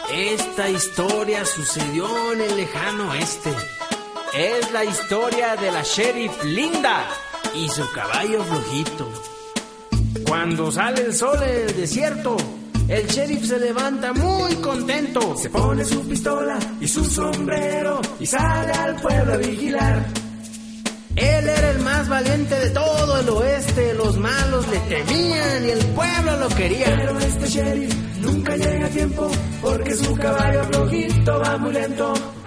Esta historia sucedió en el lejano oeste. Es la historia de la sheriff Linda y su caballo flojito. Cuando sale el sol en el desierto, el sheriff se levanta muy contento. Se pone su pistola y su sombrero y sale al pueblo a vigilar. Él era el más valiente de todo el oeste. Los malos le temían y el pueblo lo quería. Pero este sheriff nunca llega a tiempo porque su caballo flojito va muy lento.